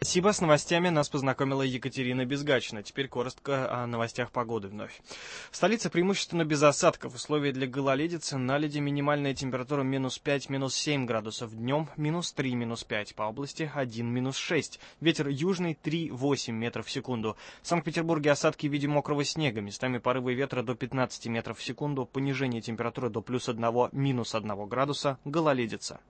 Спасибо. С новостями нас познакомила Екатерина Безгачина. Теперь коротко о новостях погоды вновь. Столица преимущественно без осадков. Условия для гололедицы. Наледи минимальная температура -5, -7 градусов. Днем -3, -5. По области 1, -6. Ветер южный 3,8 метров в секунду. В Санкт-Петербурге осадки в виде мокрого снега. Местами порывы ветра до 15 метров в секунду. Понижение температуры до +1, -1 градуса. Гололедица.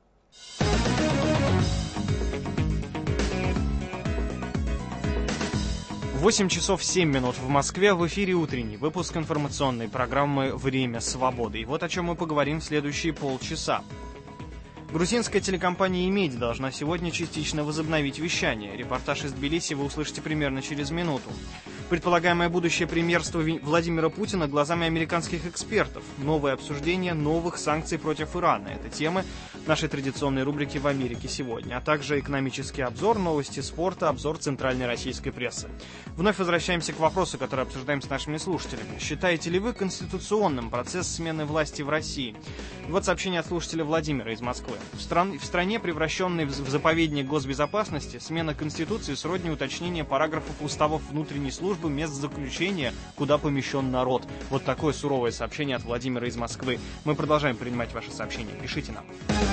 8 часов 7 минут в Москве. В эфире утренний выпуск информационной программы «Время свободы». И вот о чем мы поговорим в следующие полчаса. Грузинская телекомпания «Имеди» должна сегодня частично возобновить вещание. Репортаж из Тбилиси вы услышите примерно через минуту. Предполагаемое будущее премьерства Владимира Путина глазами американских экспертов. Новое обсуждение новых санкций против Ирана. Это темы нашей традиционной рубрики «В Америке сегодня». А также экономический обзор, новости спорта, обзор центральной российской прессы. Вновь возвращаемся к вопросу, который обсуждаем с нашими слушателями. Считаете ли вы конституционным процесс смены власти в России? Вот сообщение от слушателя Владимира из Москвы. В стране, превращенной в заповедник госбезопасности, смена Конституции сродни уточнения параграфов уставов внутренней службы мест заключения, куда помещен народ. Вот такое суровое сообщение от Владимира из Москвы. Мы продолжаем принимать ваши сообщения. Пишите нам.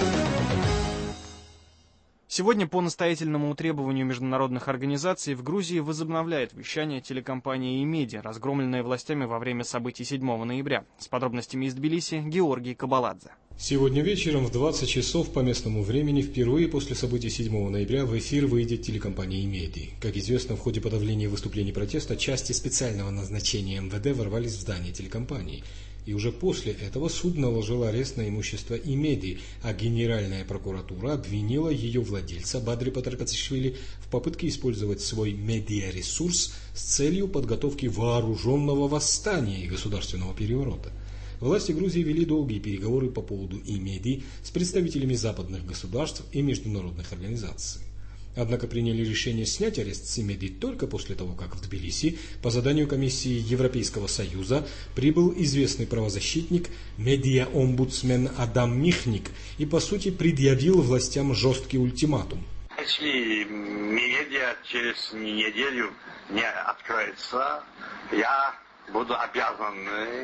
Сегодня по настоятельному требованию международных организаций в Грузии возобновляет вещание телекомпания «Имеди», разгромленная властями во время событий 7 ноября. С подробностями из Тбилиси Георгий Кабаладзе. Сегодня вечером в 20 часов по местному времени впервые после событий 7 ноября в эфир выйдет телекомпания «Имеди». Как известно, в ходе подавления выступлений протеста части специального назначения МВД ворвались в здание телекомпании. И уже после этого суд наложил арест на имущество «Имеди», а Генеральная прокуратура обвинила ее владельца Бадри Патаркацишвили в попытке использовать свой медиаресурс с целью подготовки вооруженного восстания и государственного переворота. Власти Грузии вели долгие переговоры по поводу «Имеди» с представителями западных государств и международных организаций. Однако приняли решение снять арест с «Имеди» только после того, как в Тбилиси по заданию комиссии Европейского Союза прибыл известный правозащитник, медиа-омбудсмен Адам Михник и, по сути, предъявил властям жесткий ультиматум. Если медиа через неделю не откроется, я буду обязан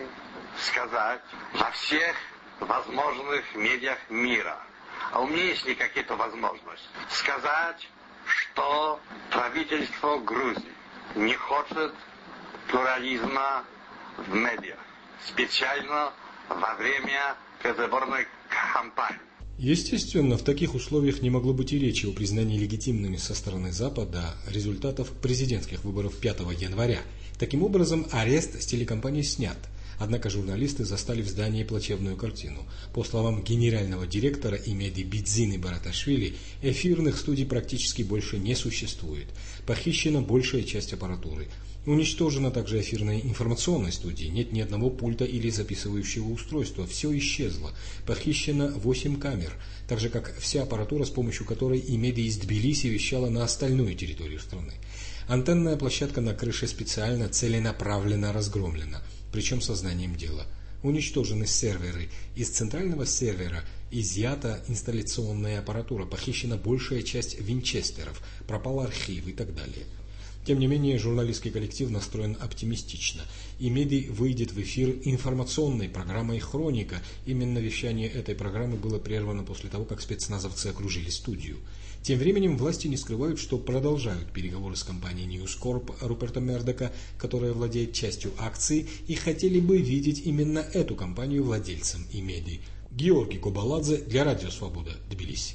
сказать во всех возможных медиах мира, а у меня есть ли какие-то возможности, сказать, что правительство Грузии не хочет плурализма в медиах, специально во время предвыборной кампании. Естественно, в таких условиях не могло быть и речи о признании легитимными со стороны Запада результатов президентских выборов 5 января. Таким образом, арест с телекомпании снят. Однако журналисты застали в здании плачевную картину. По словам генерального директора «Имеди» Бидзины Бараташвили, эфирных студий практически больше не существует. Похищена большая часть аппаратуры. Уничтожена также эфирная информационная студия. Нет ни одного пульта или записывающего устройства. Все исчезло. Похищено 8 камер. Так же, как вся аппаратура, с помощью которой «Имеди» из Тбилиси вещала на остальную территорию страны. Антенная площадка на крыше специально целенаправленно разгромлена. Причем сознанием дела. Уничтожены серверы. Из центрального сервера изъята инсталляционная аппаратура, похищена большая часть винчестеров, пропал архив и так далее. Тем не менее, журналистский коллектив настроен оптимистично. «Имеди» выйдет в эфир информационной программой «Хроника». Именно вещание этой программы было прервано после того, как спецназовцы окружили студию. Тем временем власти не скрывают, что продолжают переговоры с компанией News Corp Руперта Мердока, которая владеет частью акций, и хотели бы видеть именно эту компанию владельцем «Имеди». Георгий Кабаладзе для Радио Свобода, Тбилиси.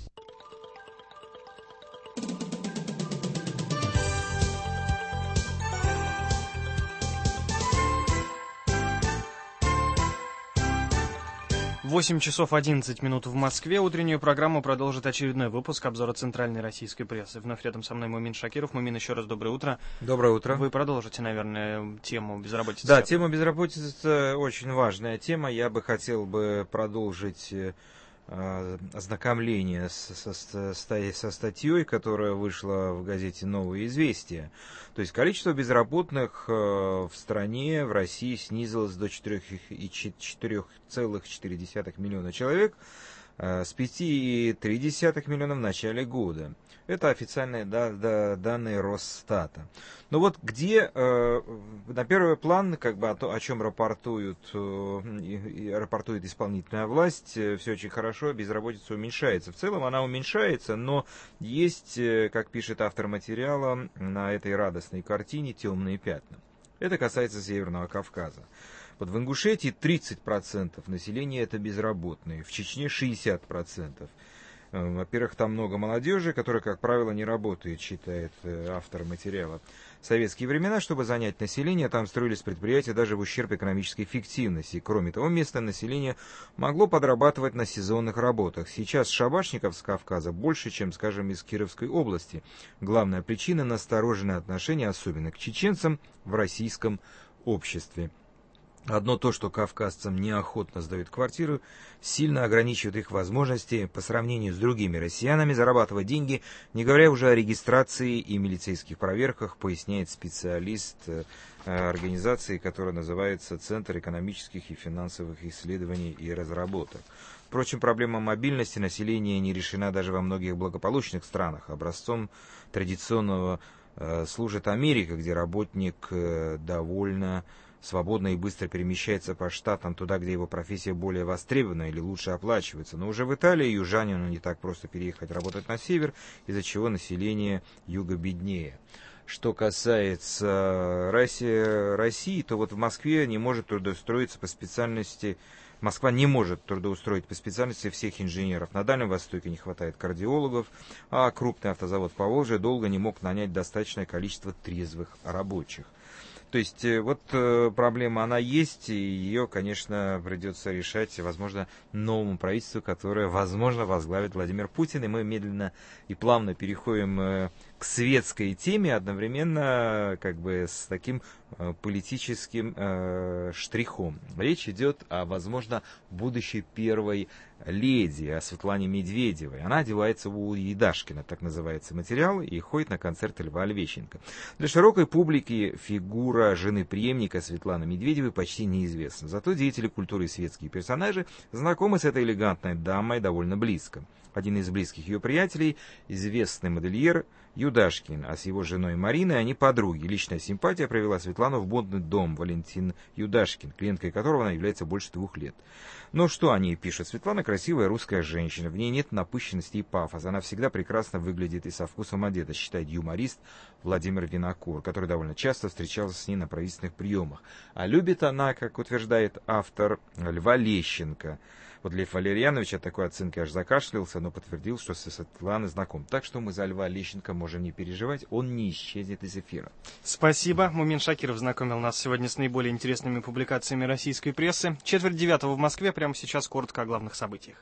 Восемь часов 11 минут в Москве. Утреннюю программу продолжит очередной выпуск обзора центральной российской прессы. Вновь рядом со мной Мумин Шакиров. Мумин, еще раз доброе утро. Доброе утро. Вы продолжите, наверное, тему безработицы. Да, тема безработицы – это очень важная тема. Я бы хотел продолжить ознакомление со статьей, которая вышла в газете «Новые известия». То есть количество безработных в стране, в России снизилось до 4,4 миллиона человек. с 5,3 миллиона в начале года. Это официальные данные Росстата. Но вот где на первый план, как бы о чем рапортует исполнительная власть, все очень хорошо, безработица уменьшается. В целом она уменьшается, но есть, как пишет автор материала, на этой радостной картине темные пятна. Это касается Северного Кавказа. Вот в Ингушетии 30% населения это безработные, в Чечне 60%. Во-первых, там много молодежи, которая, как правило, не работает, считает автор материала. В советские времена, чтобы занять население, там строились предприятия даже в ущерб экономической эффективности. Кроме того, местное население могло подрабатывать на сезонных работах. Сейчас шабашников с Кавказа больше, чем, скажем, из Кировской области. Главная причина – настороженное отношение, особенно к чеченцам, в российском обществе. Одно то, что кавказцам неохотно сдают квартиру, сильно ограничивает их возможности по сравнению с другими россиянами зарабатывать деньги, не говоря уже о регистрации и милицейских проверках, поясняет специалист организации, которая называется Центр экономических и финансовых исследований и разработок. Впрочем, проблема мобильности населения не решена даже во многих благополучных странах. Образцом традиционного служит Америка, где работник довольно свободно и быстро перемещается по штатам туда, где его профессия более востребована или лучше оплачивается. Но уже в Италии южанину не так просто переехать работать на север, из-за чего население юга беднее. Что касается России, то вот в Москве не может трудоустроиться по специальности. Москва не может трудоустроить по специальности всех инженеров. На Дальнем Востоке не хватает кардиологов, а крупный автозавод Поволжья долго не мог нанять достаточное количество трезвых рабочих. То есть вот проблема она есть, и ее, конечно, придется решать, возможно, новому правительству, которое, возможно, возглавит Владимир Путин. И мы медленно и плавно переходим к светской теме, одновременно как бы с таким политическим штрихом. Речь идет о, возможно, будущей первой леди, о Светлане Медведевой. Она одевается у Едашкина, так называется материал, и ходит на концерт Льва Лещенко. Для широкой публики фигура жены преемника Светланы Медведевой почти неизвестна. Зато деятели культуры и светские персонажи знакомы с этой элегантной дамой довольно близко. Один из близких ее приятелей, известный модельер Юдашкин, а с его женой Мариной они подруги. Личная симпатия привела Светлану в модный дом Валентин Юдашкин, клиенткой которого она является больше 2 лет. Но что о ней пишет? Светлана красивая русская женщина, в ней нет напыщенности и пафоса, она всегда прекрасно выглядит и со вкусом одета, считает юморист Владимир Винокур, который довольно часто встречался с ней на правительственных приемах. А любит она, как утверждает автор, Льва Лещенко. Вот Лев Валерьянович от такой оценки аж закашлялся, но подтвердил, что со Светланой знаком. Так что мы за Льва Лещенко можем не переживать, он не исчезнет из эфира. Спасибо. Мумин Шакиров знакомил нас сегодня с наиболее интересными публикациями российской прессы. 8:45 в Москве. Прямо сейчас коротко о главных событиях.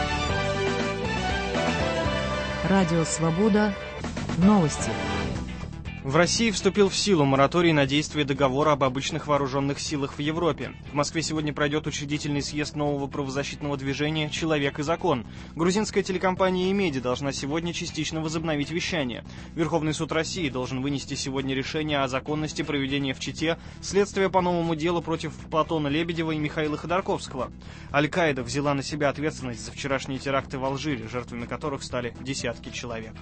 Радио «Свобода». Новости. В России вступил в силу мораторий на действие договора об обычных вооруженных силах в Европе. В Москве сегодня пройдет учредительный съезд нового правозащитного движения «Человек и закон». Грузинская телекомпания «Имеди» должна сегодня частично возобновить вещание. Верховный суд России должен вынести сегодня решение о законности проведения в Чите следствия по новому делу против Платона Лебедева и Михаила Ходорковского. Аль-Каида взяла на себя ответственность за вчерашние теракты в Алжире, жертвами которых стали десятки человек.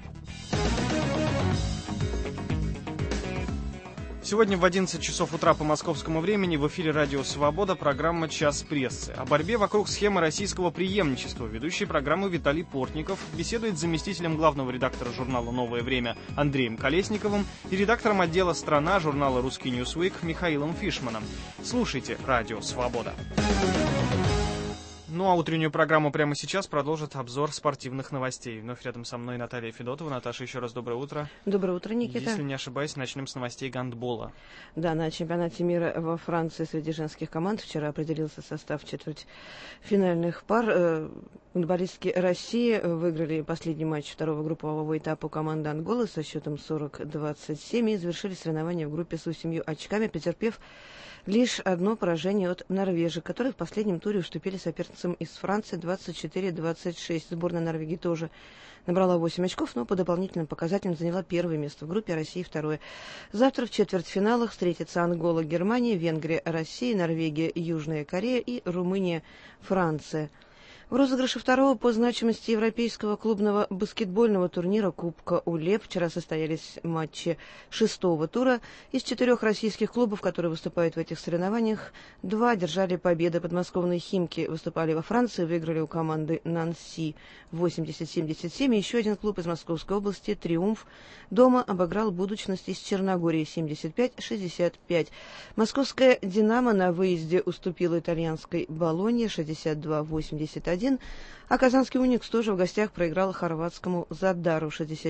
Сегодня в 11 часов утра по московскому времени в эфире «Радио Свобода» программа «Час прессы». О борьбе вокруг схемы российского преемничества ведущий программы Виталий Портников беседует с заместителем главного редактора журнала «Новое время» Андреем Колесниковым и редактором отдела «Страна» журнала «Русский Ньюсвик» Михаилом Фишманом. Слушайте «Радио Свобода». Ну а утреннюю программу прямо сейчас продолжит обзор спортивных новостей. Вновь рядом со мной Наталья Федотова. Наташа, еще раз доброе утро. Доброе утро, Никита. Если не ошибаюсь, начнем с новостей гандбола. Да, на чемпионате мира во Франции среди женских команд вчера определился состав четвертьфинальных пар. Футболистки России выиграли последний матч второго группового этапа команды Анголы со счетом 40-27 и завершили соревнования в группе с 8 очками, претерпев лишь одно поражение от норвежек, которые в последнем туре уступили соперницам из Франции 24-26. Сборная Норвегии тоже набрала 8 очков, но по дополнительным показателям заняла первое место в группе, России второе. Завтра в четвертьфиналах встретятся Ангола, Германия, Венгрия, Россия, Норвегия, Южная Корея и Румыния, Франция. В розыгрыше второго по значимости европейского клубного баскетбольного турнира Кубка УЛЕП вчера состоялись матчи шестого тура. Из 4 российских клубов, которые выступают в этих соревнованиях, 2 одержали победы. Подмосковные «Химки» выступали во Франции, выиграли у команды «Нанси» 80-77. И еще один клуб из Московской области «Триумф» дома обыграл «Будущность» из Черногории 75-65. Московская «Динамо» на выезде уступила итальянской «Болонье» 62-81. А казанский «Уникс» тоже в гостях проиграл хорватскому «Задару»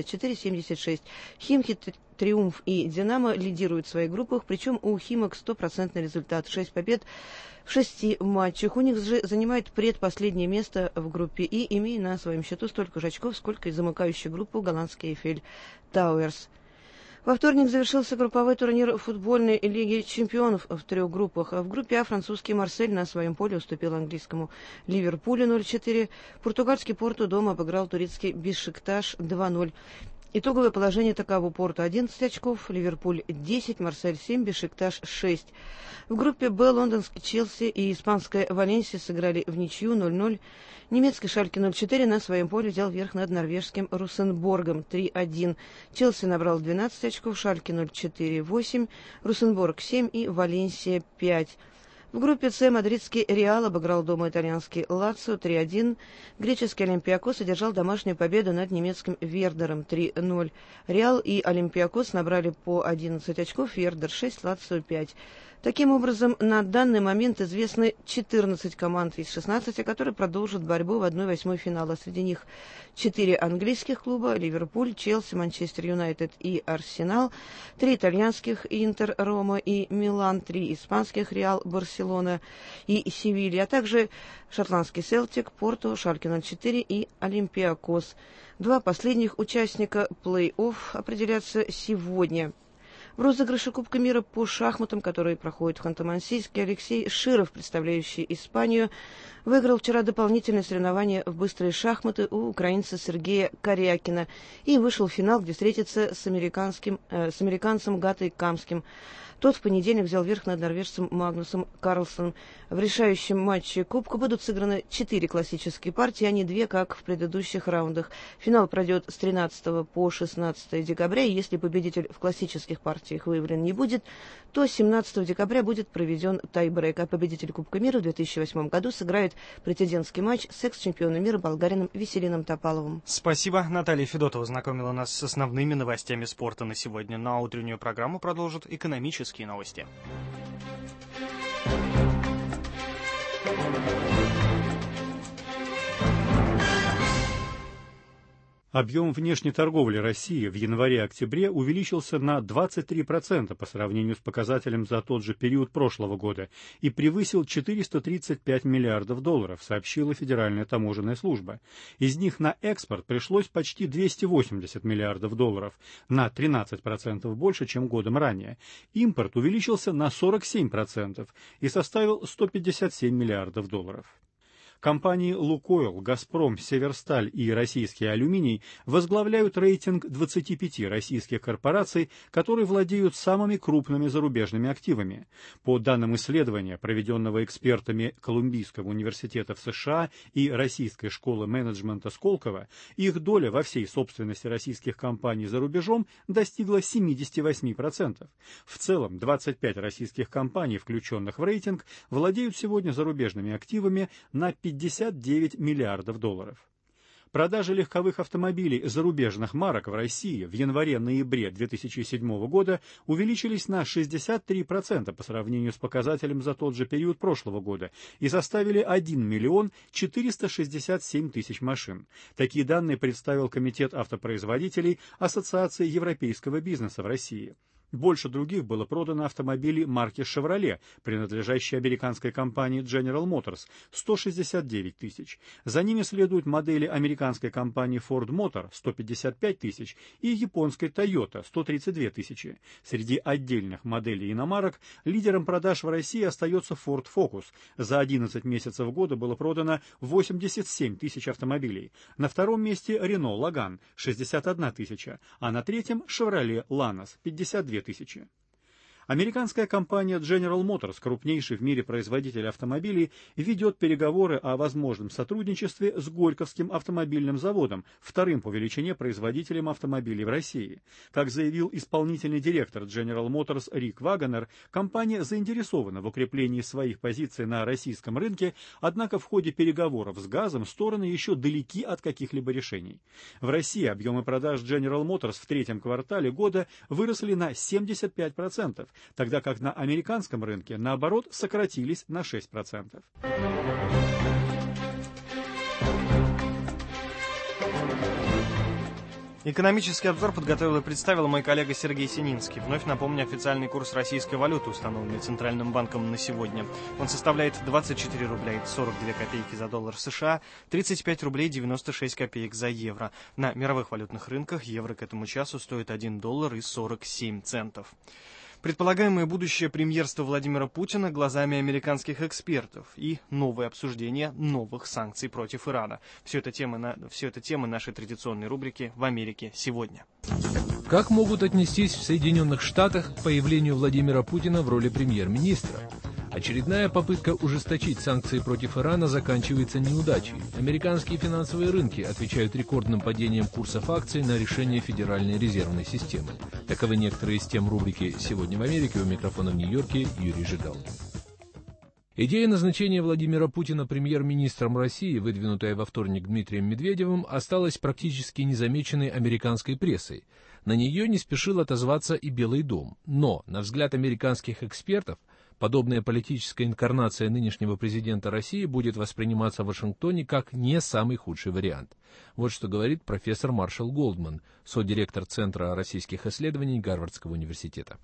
64-76. «Химки», «Триумф» и «Динамо» лидируют в своих группах, причем у «Химок» 100% результат. 6 побед в 6 матчах. «Уникс» же занимает предпоследнее место в группе И, имея на своем счету столько же очков, сколько и замыкающий группу голландский «Эйфель Тауэрс». Во вторник завершился групповой турнир футбольной лиги чемпионов в 3 группах. В группе А французский «Марсель» на своем поле уступил английскому «Ливерпулю» 0-4. Португальский «Порту» дома обыграл турецкий «Бешикташ» 2-0. Итоговое положение таково: Порту 11 очков, Ливерпуль 10, Марсель 7, Бешикташ 6. В группе Б лондонский «Челси» и испанская «Валенсия» сыграли в ничью 0-0. Немецкий «Шальке 04» на своем поле взял верх над норвежским «Русенборгом» 3-1. «Челси» набрал 12 очков, «Шальке 04» 8, «Русенборг» 7 и «Валенсия» 5. В группе С мадридский «Реал» обыграл дома итальянский «Лацио» 3-1. Греческий «Олимпиакос» одержал домашнюю победу над немецким «Вердером» 3-0. «Реал» и «Олимпиакос» набрали по 11 очков, «Вердер» 6, «Лацио» 5. Таким образом, на данный момент известны 14 команд из 16, которые продолжат борьбу в 1/8 финала. Среди них 4 английских клуба: Ливерпуль, Челси, Манчестер Юнайтед и Арсенал, 3 итальянских: Интер, Рома и Милан, 3 испанских: Реал, Барселона и Севилья, а также шотландский Селтик, Порту, Шальке 04 и Олимпиакос. 2 последних участника плей-офф определятся сегодня. В розыгрыше Кубка мира по шахматам, который проходит в Ханты-Мансийске, Алексей Широв, представляющий Испанию, выиграл вчера дополнительное соревнование в быстрые шахматы у украинца Сергея Корякина и вышел в финал, где встретится с американцем Гатой Камским. Тот в понедельник взял верх над норвежцем Магнусом Карлсоном. В решающем матче Кубка будут сыграны 4 классические партии, а не 2, как в предыдущих раундах. Финал пройдет с 13 по 16 декабря, и если победитель в классических партиях выявлен не будет, то 17 декабря будет проведен тайбрейк, а победитель Кубка мира в 2008 году сыграет претендентский матч с экс-чемпионом мира болгарином Веселином Топаловым. Спасибо. Наталья Федотова знакомила нас с основными новостями спорта на сегодня. На утреннюю программу продолжат экономические новости. Объем внешней торговли России в январе-октябре увеличился на 23% по сравнению с показателем за тот же период прошлого года и превысил 435 миллиардов долларов, сообщила Федеральная таможенная служба. Из них на экспорт пришлось почти 280 миллиардов долларов, на 13% больше, чем годом ранее. Импорт увеличился на 47% и составил 157 миллиардов долларов. Компании «Лукойл», «Газпром», «Северсталь» и «Российский алюминий» возглавляют рейтинг 25 российских корпораций, которые владеют самыми крупными зарубежными активами. По данным исследования, проведенного экспертами Колумбийского университета в США и Российской школы менеджмента Сколково, их доля во всей собственности российских компаний за рубежом достигла 78%. В целом, 25 российских компаний, включенных в рейтинг, владеют сегодня зарубежными активами на 59 миллиардов долларов. Продажи легковых автомобилей зарубежных марок в России в январе-ноябре 2007 года увеличились на 63% по сравнению с показателем за тот же период прошлого года и составили 1 миллион 467 тысяч машин. Такие данные представил Комитет автопроизводителей Ассоциации европейского бизнеса в России. Больше других было продано автомобилей марки Chevrolet, принадлежащей американской компании General Motors, 169 тысяч. За ними следуют модели американской компании Ford Motor, 155 тысяч, и японской Toyota, 132 тысячи. Среди отдельных моделей иномарок лидером продаж в России остается Ford Focus. За 11 месяцев года было продано 87 тысяч автомобилей. На втором месте Renault Logan, 61 тысяча, а на третьем Chevrolet Lanos, 52 тысячи. Американская компания General Motors, крупнейший в мире производитель автомобилей, ведет переговоры о возможном сотрудничестве с Горьковским автомобильным заводом, вторым по величине производителем автомобилей в России. Как заявил исполнительный директор General Motors Рик Вагонер, компания заинтересована в укреплении своих позиций на российском рынке, однако в ходе переговоров с газом стороны еще далеки от каких-либо решений. В России объемы продаж General Motors в третьем квартале года выросли на 75%, тогда как на американском рынке, наоборот, сократились на 6%. Экономический обзор подготовил и представил мой коллега Сергей Сининский. Вновь напомню официальный курс российской валюты, установленный Центральным банком на сегодня. Он составляет 24 рубля и 42 копейки за доллар США, 35 рублей 96 копеек за евро. На мировых валютных рынках евро к этому часу стоит 1 доллар и 47 центов. Предполагаемое будущее премьерства Владимира Путина глазами американских экспертов и новое обсуждение новых санкций против Ирана. Все это темы нашей традиционной рубрики «В Америке сегодня». Как могут отнестись в Соединенных Штатах к появлению Владимира Путина в роли премьер-министра? Очередная попытка ужесточить санкции против Ирана заканчивается неудачей. Американские финансовые рынки отвечают рекордным падением курсов акций на решение Федеральной резервной системы. Таковы некоторые из тем рубрики «Сегодня в Америке». У микрофона в Нью-Йорке Юрий Жигал. Идея назначения Владимира Путина премьер-министром России, выдвинутая во вторник Дмитрием Медведевым, осталась практически незамеченной американской прессой. На нее не спешил отозваться и Белый дом. Но, на взгляд американских экспертов, подобная политическая инкарнация нынешнего президента России будет восприниматься в Вашингтоне как не самый худший вариант. Вот что говорит профессор Маршал Голдман, содиректор Центра российских исследований Гарвардского университета.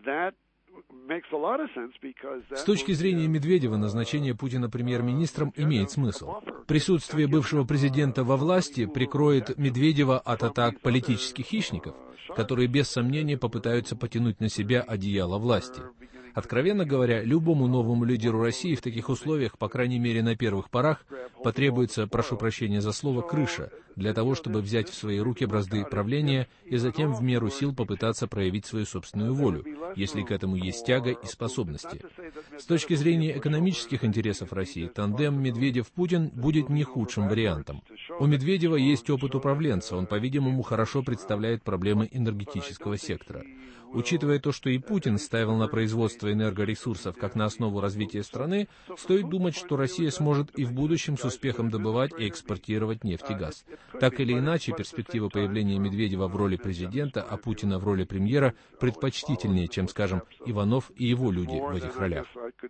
С точки зрения Медведева, назначение Путина премьер-министром имеет смысл. Присутствие бывшего президента во власти прикроет Медведева от атак политических хищников, которые без сомнения попытаются потянуть на себя одеяло власти. Откровенно говоря, любому новому лидеру России в таких условиях, по крайней мере на первых порах, потребуется, прошу прощения за слово, крыша, для того, чтобы взять в свои руки бразды правления и затем в меру сил попытаться проявить свою собственную волю, если к этому есть тяга и способности. С точки зрения экономических интересов России, тандем Медведев-Путин будет не худшим вариантом. У Медведева есть опыт управленца, он, по-видимому, хорошо представляет проблемы энергетического сектора. Учитывая то, что и Путин ставил на производство энергоресурсов как на основу развития страны, стоит думать, что Россия сможет и в будущем с успехом добывать и экспортировать нефть и газ. Так или иначе, перспектива появления Медведева в роли президента, а Путина в роли премьера предпочтительнее, чем, скажем, Иванов и его люди в этих ролях.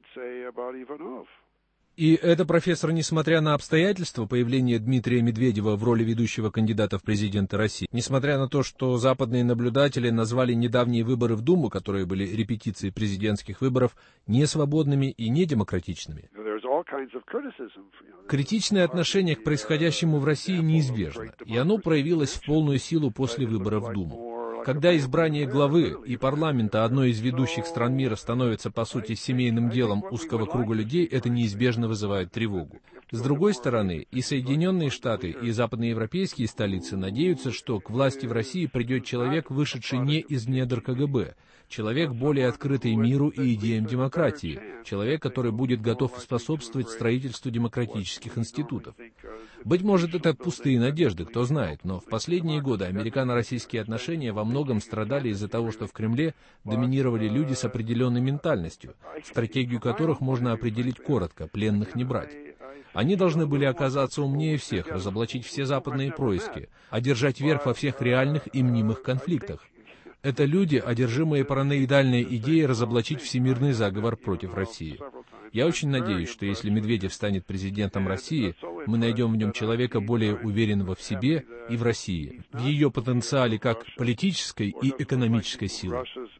И это, профессор, несмотря на обстоятельства появления Дмитрия Медведева в роли ведущего кандидата в президенты России, несмотря на то, что западные наблюдатели назвали недавние выборы в Думу, которые были репетицией президентских выборов, несвободными и недемократичными. Критичное отношение к происходящему в России неизбежно, и оно проявилось в полную силу после выборов в Думу. Когда избрание главы и парламента одной из ведущих стран мира становится, по сути, семейным делом узкого круга людей, это неизбежно вызывает тревогу. С другой стороны, и Соединенные Штаты, и западноевропейские столицы надеются, что к власти в России придет человек, вышедший не из недр КГБ, человек, более открытый миру и идеям демократии, человек, который будет готов способствовать строительству демократических институтов. Быть может, это пустые надежды, кто знает, но в последние годы американо-российские отношения во многом страдали из-за того, что в Кремле доминировали люди с определенной ментальностью, стратегию которых можно определить коротко: пленных не брать. Они должны были оказаться умнее всех, разоблачить все западные происки, одержать верх во всех реальных и мнимых конфликтах. Это люди, одержимые параноидальной идеей разоблачить всемирный заговор против России. Я очень надеюсь, что если Медведев станет президентом России, мы найдем в нем человека более уверенного в себе и в России, в ее потенциале как политической и экономической силы.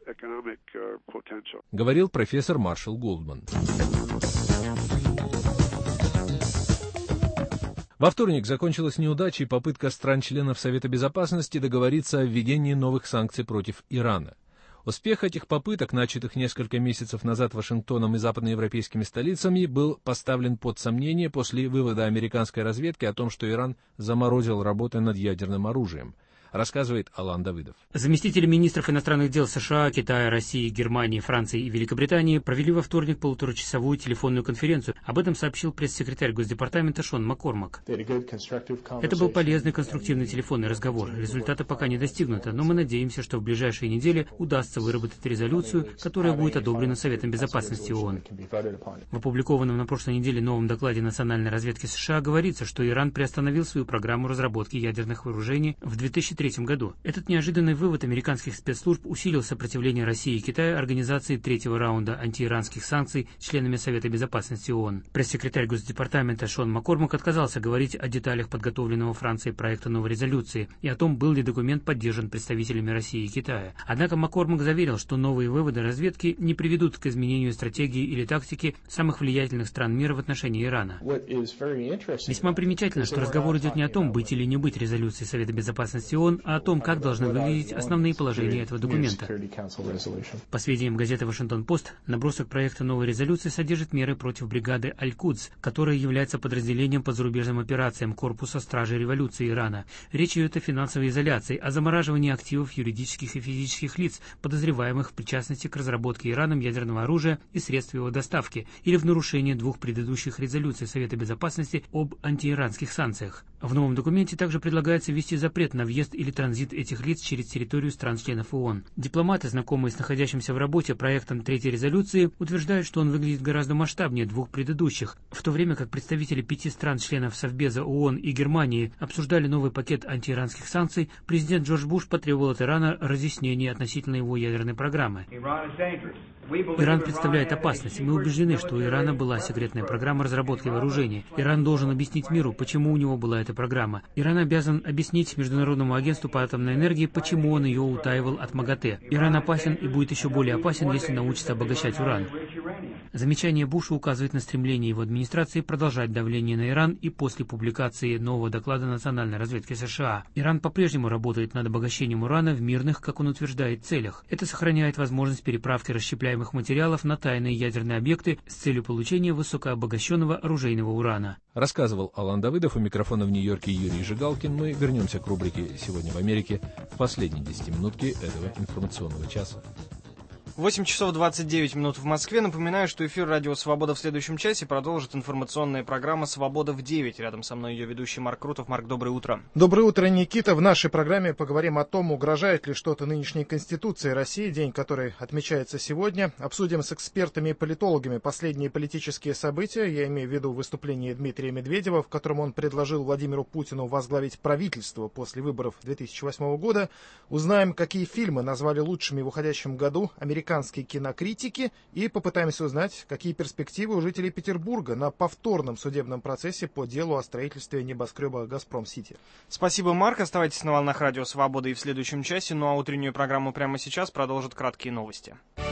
Говорил профессор Маршал Голдман. Во вторник закончилась неудачей попытка стран-членов Совета Безопасности договориться о введении новых санкций против Ирана. Успех этих попыток, начатых несколько месяцев назад Вашингтоном и западноевропейскими столицами, был поставлен под сомнение после вывода американской разведки о том, что Иран заморозил работы над ядерным оружием. рассказывает Алан Давыдов. Заместители министров иностранных дел США, Китая, России, Германии, Франции и Великобритании провели во вторник полуторачасовую телефонную конференцию. Об этом сообщил пресс-секретарь Госдепартамента Шон Маккормак. Это был полезный, конструктивный телефонный разговор. Результата пока не достигнуто, но мы надеемся, что в ближайшие недели удастся выработать резолюцию, которая будет одобрена Советом Безопасности ООН. В опубликованном на прошлой неделе новом докладе национальной разведки США говорится, что Иран приостановил свою программу разработки ядерных вооружений в 2003 году. Этот неожиданный вывод американских спецслужб усилил сопротивление России и Китая организации третьего раунда антииранских санкций членами Совета Безопасности ООН. Пресс-секретарь Госдепартамента Шон Маккормак отказался говорить о деталях подготовленного Францией проекта новой резолюции и о том, был ли документ поддержан представителями России и Китая. Однако Маккормак заверил, что новые выводы разведки не приведут к изменению стратегии или тактики самых влиятельных стран мира в отношении Ирана. Весьма примечательно, что разговор идет не о том, быть или не быть резолюции Совета Безопасности ООН, а о том, как должны выглядеть основные положения этого документа. По сведениям газеты «Вашингтон-Пост», набросок проекта новой резолюции содержит меры против бригады «Аль-Кудс», которая является подразделением по зарубежным операциям Корпуса Стражей Революции Ирана. Речь идет о финансовой изоляции, о замораживании активов юридических и физических лиц, подозреваемых в причастности к разработке Ираном ядерного оружия и средств его доставки, или в нарушении двух предыдущих резолюций Совета Безопасности об антииранских санкциях. В новом документе также предлагается ввести запрет на въезд или транзит этих лиц через территорию стран-членов ООН. Дипломаты, знакомые с находящимся в работе проектом третьей резолюции, утверждают, что он выглядит гораздо масштабнее двух предыдущих, в то время как представители 5 стран-членов Совбеза ООН и Германии обсуждали новый пакет антииранских санкций, президент Джордж Буш потребовал от Ирана разъяснений относительно его ядерной программы. Иран представляет опасность. Мы убеждены, что у Ирана была секретная программа разработки вооружений. Иран должен объяснить миру, почему у него была эта программа. Иран обязан объяснить Международному агентству по атомной энергии, почему он ее утаивал от МАГАТЭ. Иран опасен и будет еще более опасен, если научится обогащать уран. Замечание Буша указывает на стремление его администрации продолжать давление на Иран и после публикации нового доклада национальной разведки США. Иран по-прежнему работает над обогащением урана в мирных, как он утверждает, целях. Это сохраняет возможность переправки расщепляемых материалов на тайные ядерные объекты с целью получения высокообогащенного оружейного урана. Рассказывал Алан Давыдов, у микрофона в Нью-Йорке Юрий Жигалкин. Мы вернемся к рубрике «Сегодня в Америке» в последней 10-минутке этого информационного часа. 8 часов 29 минут в Москве. Напоминаю, что эфир «Радио Свобода» в следующем часе продолжит информационная программа «Свобода в 9». Рядом со мной ее ведущий Марк Крутов. Марк, доброе утро. Доброе утро, Никита. В нашей программе поговорим о том, угрожает ли что-то нынешней Конституции России, день, который отмечается сегодня. Обсудим с экспертами и политологами последние политические события. Я имею в виду выступление Дмитрия Медведева, в котором он предложил Владимиру Путину возглавить правительство после выборов 2008 года. Узнаем, какие фильмы назвали лучшими в уходящем году американские кинокритики, и попытаемся узнать, какие перспективы у жителей Петербурга на повторном судебном процессе по делу о строительстве небоскреба «Газпром-Сити». Спасибо, Марк. Оставайтесь на волнах «Радио Свобода» и в следующем часе. Ну а утреннюю программу прямо сейчас продолжат краткие новости.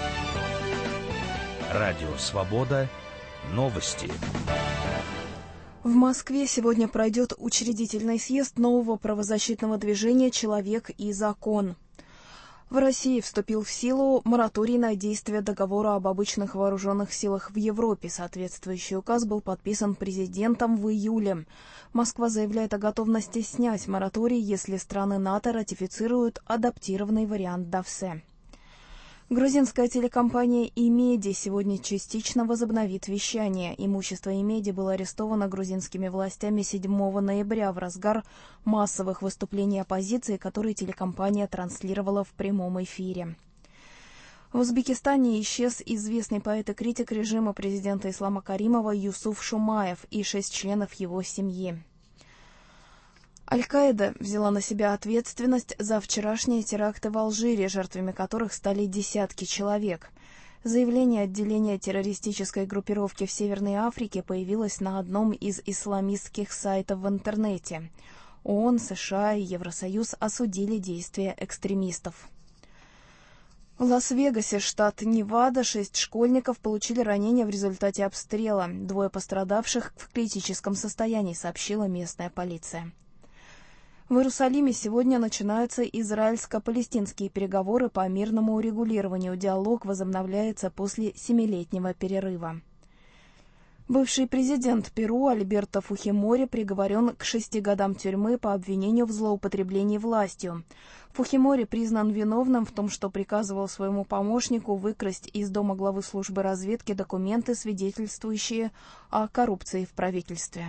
«Радио Свобода». Новости. В Москве сегодня пройдет учредительный съезд нового правозащитного движения «Человек и закон». В России вступил в силу мораторий на действие договора об обычных вооруженных силах в Европе. Соответствующий указ был подписан президентом в июле. Москва заявляет о готовности снять мораторий, если страны НАТО ратифицируют адаптированный вариант ДАВСе. Грузинская телекомпания «Имеди» сегодня частично возобновит вещание. Имущество «Имеди» было арестовано грузинскими властями 7 ноября в разгар массовых выступлений оппозиции, которые телекомпания транслировала в прямом эфире. В Узбекистане исчез известный поэт и критик режима президента Ислама Каримова Юсуф Шумаев и 6 членов его семьи. Аль-Каида взяла на себя ответственность за вчерашние теракты в Алжире, жертвами которых стали десятки человек. Заявление отделения террористической группировки в Северной Африке появилось на одном из исламистских сайтов в интернете. ООН, США и Евросоюз осудили действия экстремистов. В Лас-Вегасе, штат Невада, 6 школьников получили ранения в результате обстрела. 2 пострадавших в критическом состоянии, сообщила местная полиция. В Иерусалиме сегодня начинаются израильско-палестинские переговоры по мирному урегулированию. Диалог возобновляется после 7-летнего перерыва. Бывший президент Перу Альберто Фухимори приговорен к 6 годам тюрьмы по обвинению в злоупотреблении властью. Фухимори признан виновным в том, что приказывал своему помощнику выкрасть из дома главы службы разведки документы, свидетельствующие о коррупции в правительстве.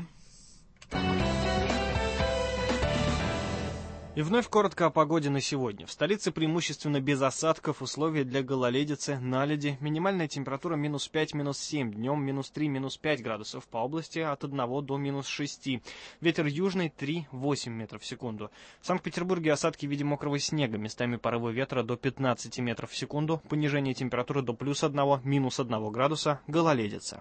И вновь коротко о погоде на сегодня. В столице преимущественно без осадков, условия для гололедицы, наледи. Минимальная температура минус 5, минус 7, днем минус 3, минус 5 градусов. По области от 1 до минус 6. Ветер южный 3-8 метров в секунду. В Санкт-Петербурге осадки в виде мокрого снега. Местами порывы ветра до 15 метров в секунду. Понижение температуры до плюс 1, минус 1 градуса. Гололедица.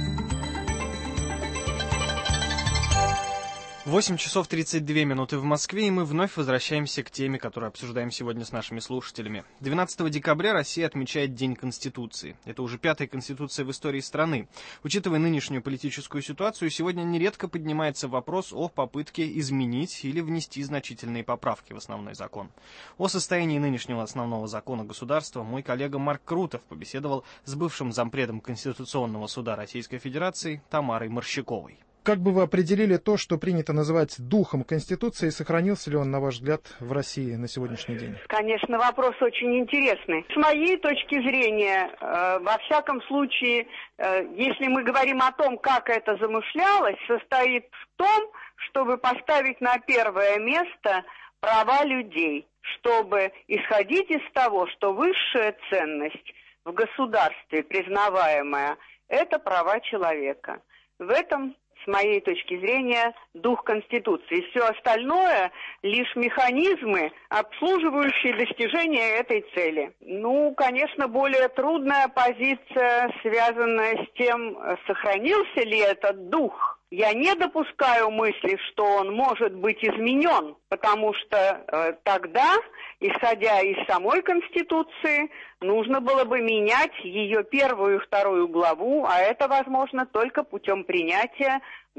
8 часов 32 минуты в Москве, и мы вновь возвращаемся к теме, которую обсуждаем сегодня с нашими слушателями. 12 декабря Россия отмечает День Конституции. Это уже 5-я Конституция в истории страны. Учитывая нынешнюю политическую ситуацию, сегодня нередко поднимается вопрос о попытке изменить или внести значительные поправки в основной закон. О состоянии нынешнего основного закона государства мой коллега Марк Крутов побеседовал с бывшим зампредом Конституционного суда Российской Федерации Тамарой Морщаковой. Как бы вы определили то, что принято называть духом Конституции, и сохранился ли он, на ваш взгляд, в России на сегодняшний день? Конечно, вопрос очень интересный. С моей точки зрения, во всяком случае, если мы говорим о том, как это замышлялось, состоит в том, чтобы поставить на первое место права людей, чтобы исходить из того, что высшая ценность в государстве, признаваемая, это права человека. В этом, с моей точки зрения, дух Конституции. Все остальное лишь механизмы, обслуживающие достижение этой цели. Ну, конечно, более трудная позиция, связанная с тем, сохранился ли этот дух. Я не допускаю мысли, что он может быть изменен, потому что тогда, исходя из самой Конституции, нужно было бы менять ее 1 и 2 главу, а это возможно только путем принятия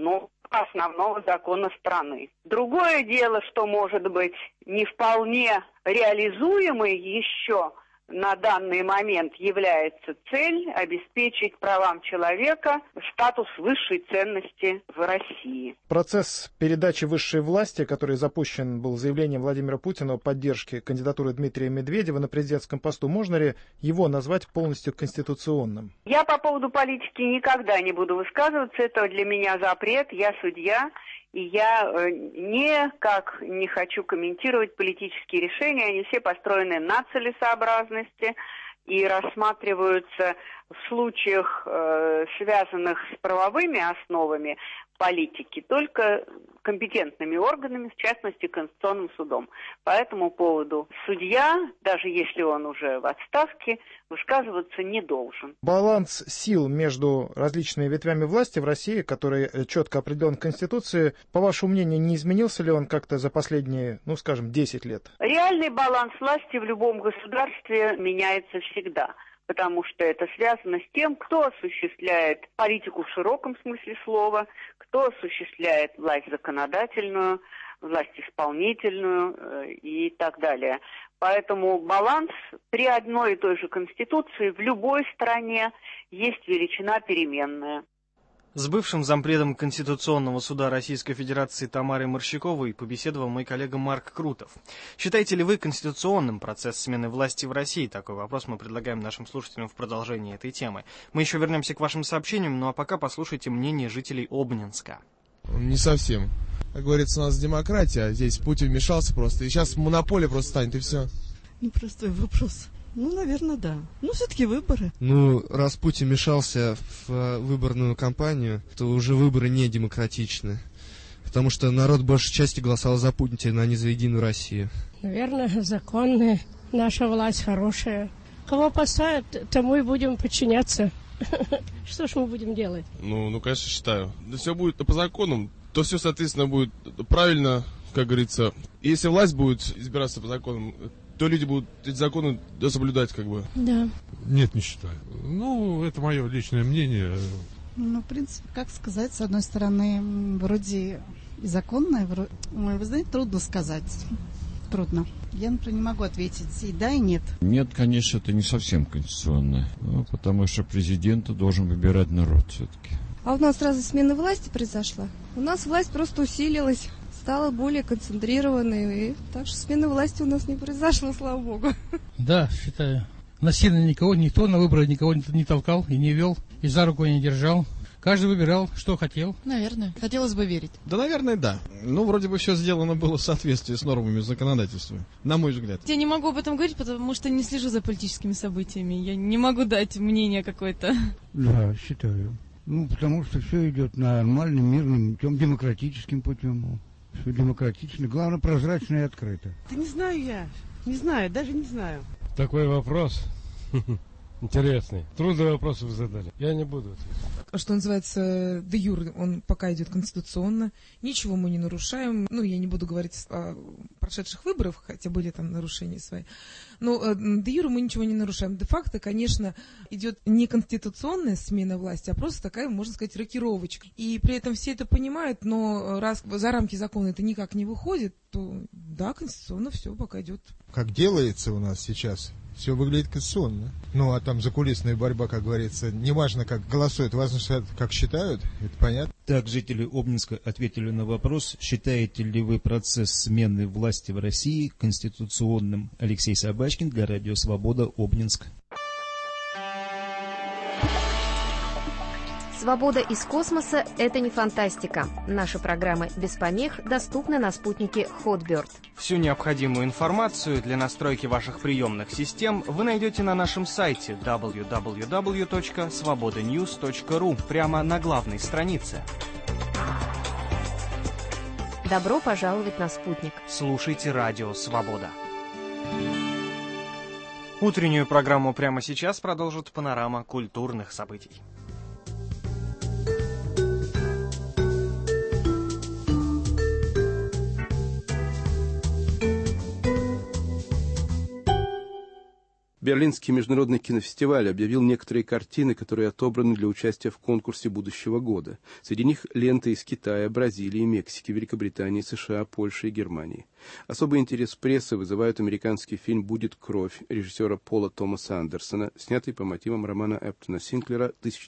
основного закона страны. Другое дело, что может быть не вполне реализуемой еще на данный момент является цель обеспечить правам человека статус высшей ценности в России. Процесс передачи высшей власти, который запущен был заявлением Владимира Путина о поддержке кандидатуры Дмитрия Медведева на президентском посту, можно ли его назвать полностью конституционным? Я по поводу политики никогда не буду высказываться, это для меня запрет, я судья. И я никак не хочу комментировать политические решения, они все построены на целесообразности и рассматриваются в случаях, связанных с правовыми основами политики, только компетентными органами, в частности, Конституционным судом. По этому поводу судья, даже если он уже в отставке, высказываться не должен. Баланс сил между различными ветвями власти в России, который четко определен в Конституции, по вашему мнению, не изменился ли он как-то за последние, 10 лет? Реальный баланс власти в любом государстве меняется всегда, потому что это связано с тем, кто осуществляет политику в широком смысле слова, кто осуществляет власть законодательную, власть исполнительную и так далее. Поэтому баланс при одной и той же Конституции в любой стране есть величина переменная. С бывшим зампредом Конституционного суда Российской Федерации Тамарой Морщаковой побеседовал мой коллега Марк Крутов. Считаете ли вы конституционным процесс смены власти в России? Такой вопрос мы предлагаем нашим слушателям в продолжении этой темы. Мы еще вернемся к вашим сообщениям, ну а пока послушайте мнение жителей Обнинска. Не совсем. Как говорится, у нас демократия, а здесь Путин вмешался просто, и сейчас монополия просто станет, и все. Непростой вопрос. Наверное, да. Все-таки выборы. Раз Путин вмешался в выборную кампанию, то уже выборы не демократичны. Потому что народ большей части голосовал за Путина, а не за Единую Россию. Наверное, законная. Наша власть хорошая. Кого поставят, тому и будем подчиняться. Что ж мы будем делать? Конечно, считаю. Да все будет по законам, то все, соответственно, будет правильно, как говорится. Если власть будет избираться по законам, то люди будут эти законы соблюдать, Да. Нет, не считаю. Это мое личное мнение. В принципе, как сказать, с одной стороны, вроде и законное, вы знаете, трудно сказать. Трудно. Я, например, не могу ответить и да, и нет. Нет, конечно, это не совсем конституционно, потому что президента должен выбирать народ все-таки. А у нас сразу смена власти произошла. У нас власть просто усилилась, стала более концентрированной. И так что смена власти у нас не произошла, слава богу. Да, считаю. Насильно никто на выборы никого не толкал и не вел, и за руку не держал. Каждый выбирал, что хотел. Наверное. Хотелось бы верить. Да, наверное, да. Ну, вроде бы все сделано было в соответствии с нормами законодательства, на мой взгляд. Я не могу об этом говорить, потому что не слежу за политическими событиями. Я не могу дать мнение какое-то. Да, считаю. Ну, потому что все идет нормальным, мирным путем, демократическим путем. Все демократично. Главное, прозрачно и открыто. Да не знаю я. Не знаю, даже не знаю. Такой вопрос интересный. Трудные вопросы вы задали. Я не буду отвечать. Что называется, де юр, он пока идет конституционно. Ничего мы не нарушаем. Ну, я не буду говорить о прошедших выборах, хотя были там нарушения свои. Но де юр мы ничего не нарушаем. Де-факто, конечно, идет не конституционная смена власти, а просто такая, можно сказать, рокировочка. И при этом все это понимают, но раз за рамки закона это никак не выходит, то да, конституционно все пока идет. Как делается у нас сейчас, все выглядит конституционно. Ну, а там закулисная борьба, как говорится, не важно, как голосуют, важно, как считают, это понятно. Так, жители Обнинска ответили на вопрос, считаете ли вы процесс смены власти в России конституционным. Алексей Собачкин для Радио Свобода, Обнинск. Свобода из космоса – это не фантастика. Наши программы без помех доступны на спутнике Hotbird. Всю необходимую информацию для настройки ваших приемных систем вы найдете на нашем сайте www.svobodanews.ru прямо на главной странице. Добро пожаловать на спутник. Слушайте Радио Свобода. Утреннюю программу прямо сейчас продолжит панорама культурных событий. Берлинский международный кинофестиваль объявил некоторые картины, которые отобраны для участия в конкурсе будущего года. Среди них ленты из Китая, Бразилии, Мексики, Великобритании, США, Польши и Германии. Особый интерес прессы вызывает американский фильм «Будет кровь» режиссера Пола Томаса Андерсона, снятый по мотивам романа Эптона Синклера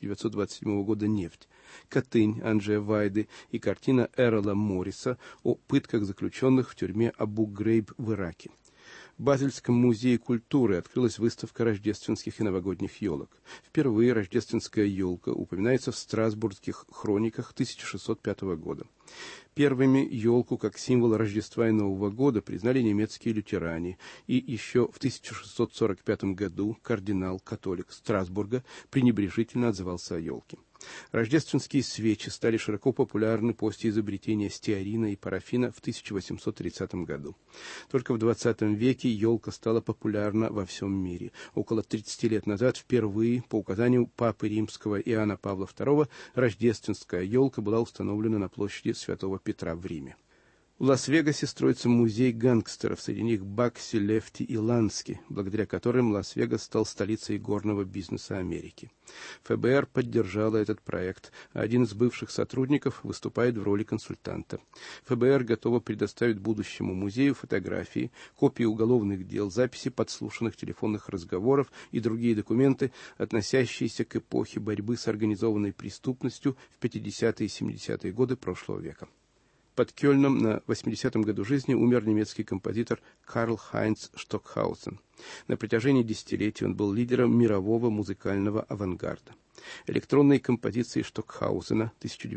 1927 года «Нефть», «Катынь» Анджея Вайды и картина Эррола Морриса о пытках заключенных в тюрьме Абу-Грейб в Ираке. В Базельском музее культуры открылась выставка рождественских и новогодних елок. Впервые рождественская елка упоминается в Страсбургских хрониках 1605 года. Первыми елку как символ Рождества и Нового года признали немецкие лютеране, и еще в 1645 году кардинал-католик Страсбурга пренебрежительно отзывался о елке. Рождественские свечи стали широко популярны после изобретения стеарина и парафина в 1830 году. Только в 20 веке елка стала популярна во всем мире. Около 30 лет назад впервые, по указанию Папы Римского Иоанна Павла II, рождественская елка была установлена на площади Святого Петра в Риме. В Лас-Вегасе строится музей гангстеров, среди них Бакси, Лефти и Лански, благодаря которым Лас-Вегас стал столицей горного бизнеса Америки. ФБР поддержало этот проект, а один из бывших сотрудников выступает в роли консультанта. ФБР готово предоставить будущему музею фотографии, копии уголовных дел, записи подслушанных телефонных разговоров и другие документы, относящиеся к эпохе борьбы с организованной преступностью в 50-е и 70-е годы прошлого века. Под Кёльном на 80-м году жизни умер немецкий композитор Карл Хайнц Штокхаузен. На протяжении десятилетий он был лидером мирового музыкального авангарда. Электронные композиции Штокхаузена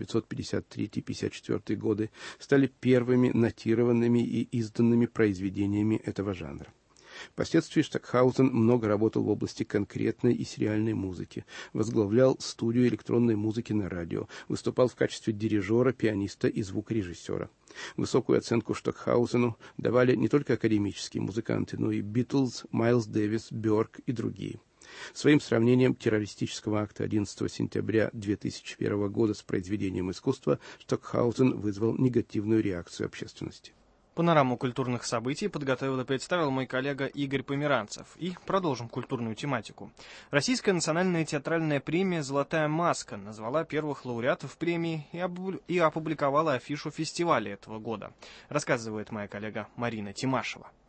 1953-54 годы стали первыми нотированными и изданными произведениями этого жанра. Впоследствии Штокхаузен много работал в области конкретной и сериальной музыки, возглавлял студию электронной музыки на радио, выступал в качестве дирижера, пианиста и звукорежиссера. Высокую оценку Штокхаузену давали не только академические музыканты, но и Битлз, Майлз Дэвис, Бьорк и другие. Своим сравнением террористического акта 11 сентября 2001 года с произведением искусства Штокхаузен вызвал негативную реакцию общественности. Панораму культурных событий подготовил и представил мой коллега Игорь Померанцев. И продолжим культурную тематику. Российская национальная театральная премия «Золотая маска» назвала первых лауреатов премии и опубликовала афишу фестиваля этого года, рассказывает моя коллега Марина Тимашева.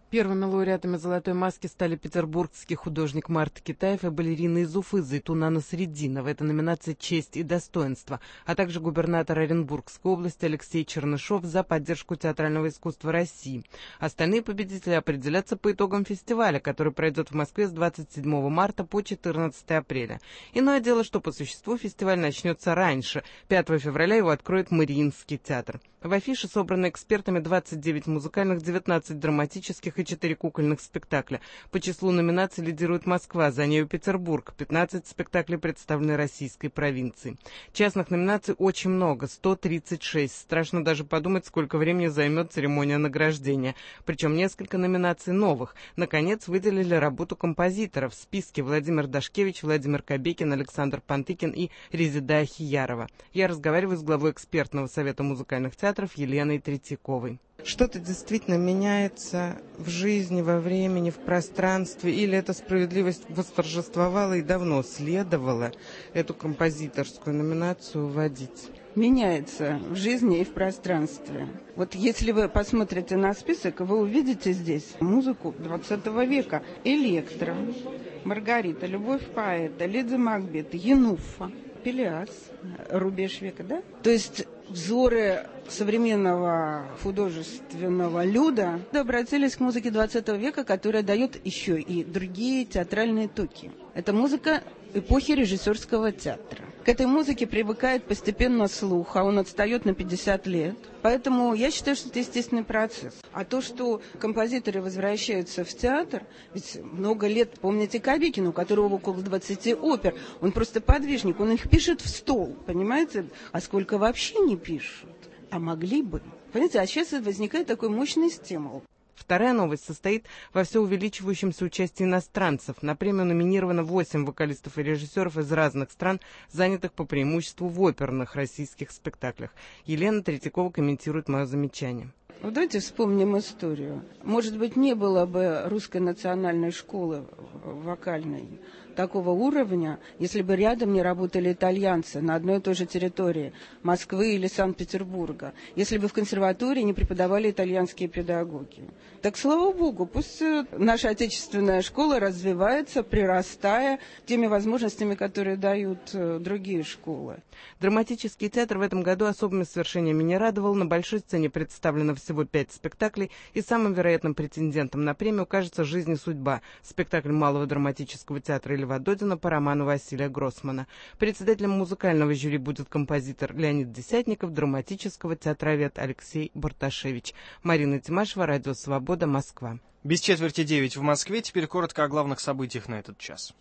Первыми лауреатами «Золотой маски» стали петербургский художник Март Китаев и балерина из Уфы Зайтуна Насреддинова. В этой номинации «Честь и достоинство», а также губернатор Оренбургской области Алексей Чернышов за поддержку театрального искусства России. Остальные победители определятся по итогам фестиваля, который пройдет в Москве с 27 марта по 14 апреля. Иное дело, что по существу фестиваль начнется раньше. 5 февраля его откроет Мариинский театр. В афише собраны экспертами 29 музыкальных, 19 драматических и 4 кукольных спектакля. По числу номинаций лидирует Москва, за нею Петербург. 15 спектаклей представлены российской провинцией. Частных номинаций очень много, 136. Страшно даже подумать, сколько времени займет церемония награждения. Причем несколько номинаций новых. Наконец, выделили работу композиторов. В списке Владимир Дашкевич, Владимир Кобекин, Александр Пантыкин и Резеда Ахиярова. Я разговариваю с главой экспертного совета музыкальных театров Еленой Третьяковой. Что-то действительно меняется в жизни, во времени, в пространстве, или эта справедливость восторжествовала и давно следовало эту композиторскую номинацию вводить? Меняется в жизни и в пространстве. Вот если вы посмотрите на список, вы увидите здесь музыку 20 века. Электро, Маргарита, Любовь поэта, Леди Макбет, Януфа, Пелиас, рубеж века, да? То есть взоры современного художественного люда обратились к музыке 20 века, которая дает еще и другие театральные токи. Это музыка эпохи режиссерского театра. К этой музыке привыкает постепенно слух, а он отстает на 50 лет. Поэтому я считаю, что это естественный процесс. А то, что композиторы возвращаются в театр, ведь много лет, помните Кобекина, у которого около 20 опер, он просто подвижник, он их пишет в стол, понимаете? А сколько вообще не пишут? А могли бы. Понимаете, а сейчас возникает такой мощный стимул. Вторая новость состоит во все увеличивающемся участии иностранцев. На премию номинировано 8 вокалистов и режиссеров из разных стран, занятых по преимуществу в оперных российских спектаклях. Елена Третьякова комментирует мое замечание. Вот давайте вспомним историю. Может быть, не было бы русской национальной школы вокальной такого уровня, если бы рядом не работали итальянцы на одной и той же территории Москвы или Санкт-Петербурга, если бы в консерватории не преподавали итальянские педагоги. Так, слава богу, пусть наша отечественная школа развивается, прирастая теми возможностями, которые дают другие школы. Драматический театр в этом году особыми свершениями не радовал. На большой сцене представлено всего 5 спектаклей, и самым вероятным претендентом на премию кажется «Жизнь и судьба» — спектакль Малого драматического театра Льва Додина по роману Василия Гроссмана. Председателем музыкального жюри будет композитор Леонид Десятников, драматического театровед Алексей Барташевич. Марина Тимашева, Радио Свобода, Москва. Без 8:45 в Москве. Теперь коротко о главных событиях на этот час.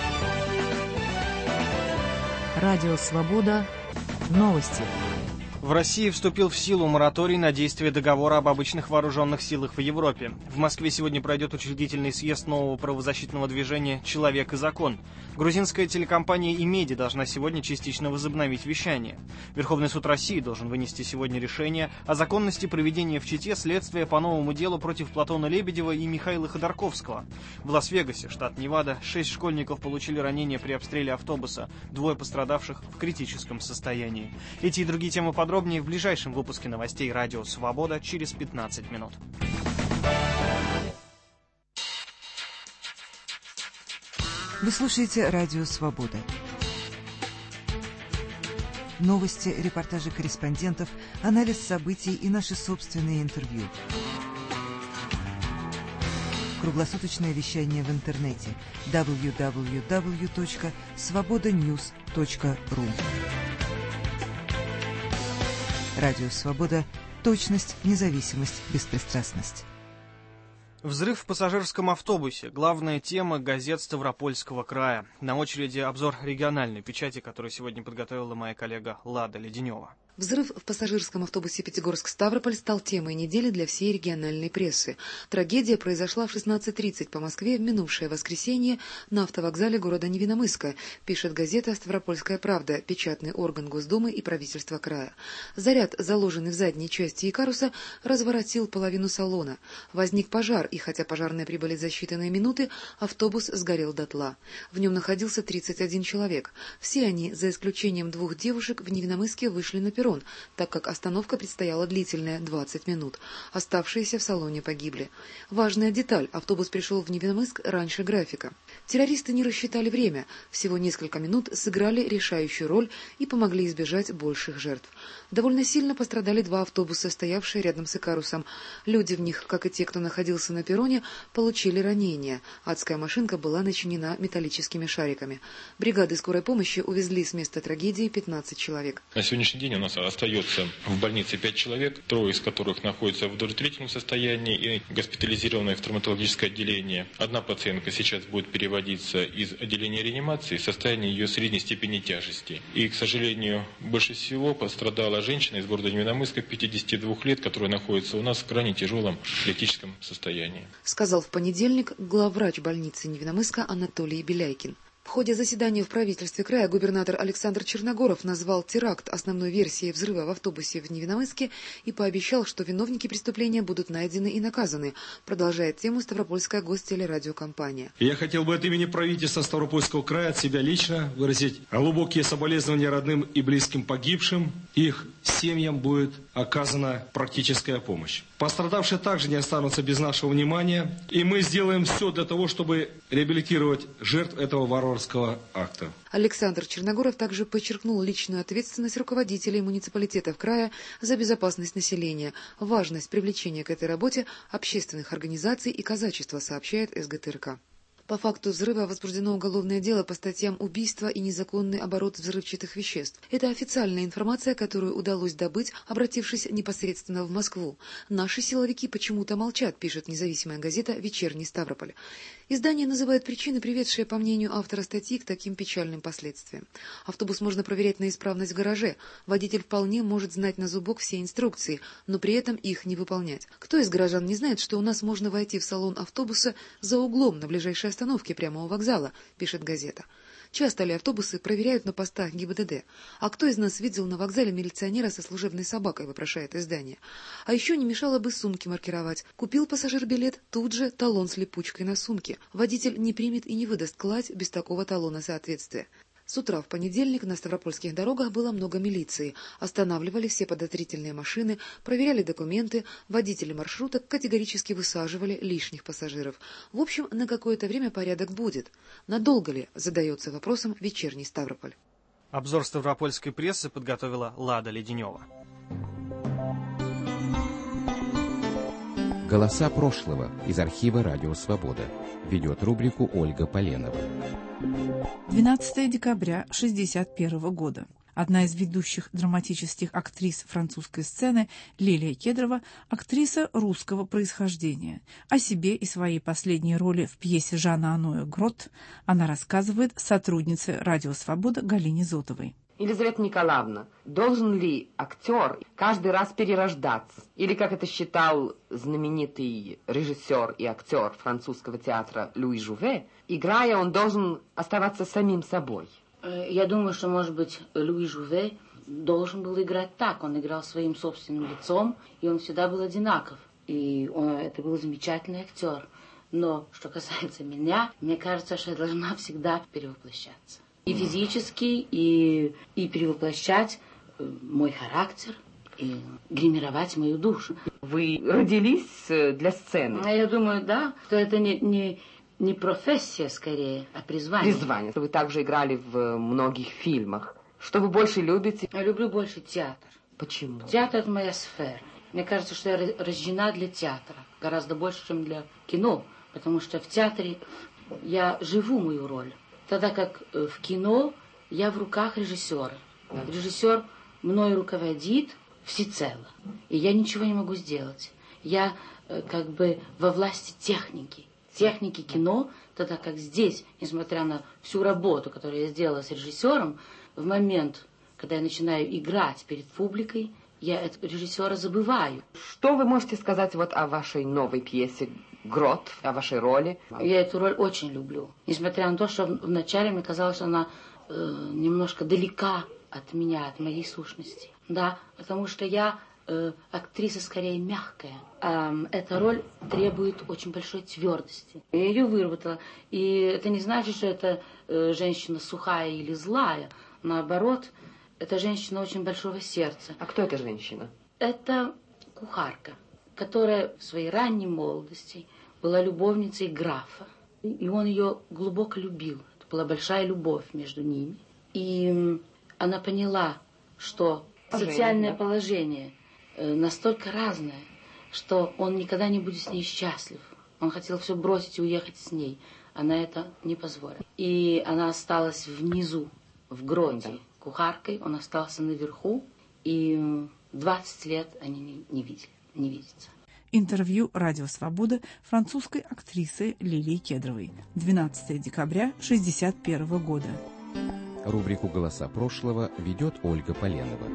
Радио Свобода. Новости. В России вступил в силу мораторий на действие договора об обычных вооруженных силах в Европе. В Москве сегодня пройдет учредительный съезд нового правозащитного движения «Человек и закон». Грузинская телекомпания «Имеди» должна сегодня частично возобновить вещание. Верховный суд России должен вынести сегодня решение о законности проведения в Чите следствия по новому делу против Платона Лебедева и Михаила Ходорковского. В Лас-Вегасе, штат Невада, 6 школьников получили ранения при обстреле автобуса, 2 пострадавших в критическом состоянии. Эти и другие темы подробнее в ближайшем выпуске новостей «Радио Свобода» через 15 минут. Вы слушаете «Радио Свобода». Новости, репортажи корреспондентов, анализ событий и наши собственные интервью. Круглосуточное вещание в интернете www.svobodanews.ru. Радио Свобода. Точность, независимость, беспристрастность. Взрыв в пассажирском автобусе. Главная тема газет Ставропольского края. На очереди обзор региональной печати, который сегодня подготовила моя коллега Лада Леденева. Взрыв в пассажирском автобусе Пятигорск-Ставрополь стал темой недели для всей региональной прессы. Трагедия произошла в 16:30 по Москве в минувшее воскресенье на автовокзале города Невиномысска, пишет газета «Ставропольская правда», печатный орган Госдумы и правительства края. Заряд, заложенный в задней части Икаруса, разворотил половину салона. Возник пожар, и хотя пожарные прибыли за считанные минуты, автобус сгорел дотла. В нем находился 31 человек. Все они, за исключением 2 девушек, в Невиномысске вышли на перрон. перрон, так как остановка предстояла длительная — 20 минут. Оставшиеся в салоне погибли. Важная деталь — автобус пришел в Невиномысск раньше графика. Террористы не рассчитали время, всего несколько минут сыграли решающую роль и помогли избежать больших жертв. Довольно сильно пострадали 2 автобуса, стоявшие рядом с Икарусом. Люди в них, как и те, кто находился на перроне, получили ранения. Адская машинка была начинена металлическими шариками. Бригады скорой помощи увезли с места трагедии 15 человек. На сегодняшний день у нас остается в больнице 5 человек, 3 из которых находятся в удовлетворительном состоянии и госпитализированы в травматологическое отделение. 1 пациентка сейчас будет переводиться из отделения реанимации в состоянии ее средней степени тяжести. И, к сожалению, больше всего пострадала женщина из города Невиномысска, 52 лет, которая находится у нас в крайне тяжелом критическом состоянии. Сказал в понедельник главврач больницы Невиномысска Анатолий Беляйкин. В ходе заседания в правительстве края губернатор Александр Черногоров назвал теракт основной версией взрыва в автобусе в Невиномысске и пообещал, что виновники преступления будут найдены и наказаны, продолжает тему Ставропольская гостелерадиокомпания. Я хотел бы от имени правительства Ставропольского края, от себя лично выразить глубокие соболезнования родным и близким погибшим. Их семьям будет оказана практическая помощь. Пострадавшие также не останутся без нашего внимания, и мы сделаем все для того, чтобы реабилитировать жертв этого варварского акта. Александр Черногоров также подчеркнул личную ответственность руководителей муниципалитетов края за безопасность населения, важность привлечения к этой работе общественных организаций и казачества, сообщает СГТРК. По факту взрыва возбуждено уголовное дело по статьям убийства и незаконный оборот взрывчатых веществ. Это официальная информация, которую удалось добыть, обратившись непосредственно в Москву. Наши силовики почему-то молчат, пишет независимая газета «Вечерний Ставрополь». Издание называет причины, приведшие, по мнению автора статьи, к таким печальным последствиям. Автобус можно проверять на исправность в гараже. Водитель вполне может знать на зубок все инструкции, но при этом их не выполнять. Кто из горожан не знает, что у нас можно войти в салон автобуса за углом на ближайшей остановке прямо у вокзала, пишет газета. Часто ли автобусы проверяют на постах ГИБДД? А кто из нас видел на вокзале милиционера со служебной собакой, вопрошает издание. А еще не мешало бы сумки маркировать. Купил пассажир билет, тут же талон с липучкой на сумке. Водитель не примет и не выдаст кладь без такого талона соответствия. С утра в понедельник на ставропольских дорогах было много милиции. Останавливали все подозрительные машины, проверяли документы, водители маршруток категорически высаживали лишних пассажиров. В общем, на какое-то время порядок будет. Надолго ли, задается вопросом вечерний Ставрополь. Обзор ставропольской прессы подготовила Лада Леденева. Голоса прошлого из архива «Радио Свобода». Ведет рубрику Ольга Поленова. 12 декабря 1961 года. Одна из ведущих драматических актрис французской сцены, Лилия Кедрова, актриса русского происхождения. О себе и своей последней роли в пьесе Жана Аноя «Грот» она рассказывает сотруднице «Радио Свобода» Галине Зотовой. Елизавета Николаевна, должен ли актер каждый раз перерождаться? Или, как это считал знаменитый режиссер и актер французского театра Луи Жуве, играя, он должен оставаться самим собой? Я думаю, что, может быть, Луи Жуве должен был играть так. Он играл своим собственным лицом, и он всегда был одинаков. И это был замечательный актер. Но, что касается меня, мне кажется, что я должна всегда перевоплощаться. И физически, и перевоплощать мой характер, и гримировать мою душу. Вы родились для сцены? Я думаю, да, что это не профессия скорее, а призвание. Призвание. Вы также играли в многих фильмах. Что вы больше любите? Я люблю больше театр. Почему? Театр — это моя сфера. Мне кажется, что я рождена для театра. Гораздо больше, чем для кино. Потому что в театре я живу мою роль. Тогда как в кино я в руках режиссера. Режиссер мной руководит всецело. И я ничего не могу сделать. Я как бы во власти техники. Техники кино, тогда как здесь, несмотря на всю работу, которую я сделала с режиссером, в момент, когда я начинаю играть перед публикой, я этого режиссера забываю. Что вы можете сказать вот о вашей новой пьесе «Грот», о вашей роли? Я эту роль очень люблю. Несмотря на то, что вначале мне казалось, что она немножко далека от меня, от моей сущности. Да, потому что я актриса скорее мягкая. Эта роль требует очень большой твердости. Я ее выработала. И это не значит, что это женщина сухая или злая. Наоборот, Это женщина очень большого сердца. А кто эта женщина? Это кухарка, которая в своей ранней молодости была любовницей графа. И он ее глубоко любил. Это была большая любовь между ними. И она поняла, что социальное положение настолько разное, что он никогда не будет с ней счастлив. Он хотел все бросить и уехать с ней. Она это не позволила. И она осталась внизу, в гроте, кухаркой. Он остался наверху. И 20 лет они не видятся. Интервью «Радио Свобода» французской актрисы Лилии Кедровой. 12 декабря 1961 года. Рубрику «Голоса прошлого» ведет Ольга Поленова.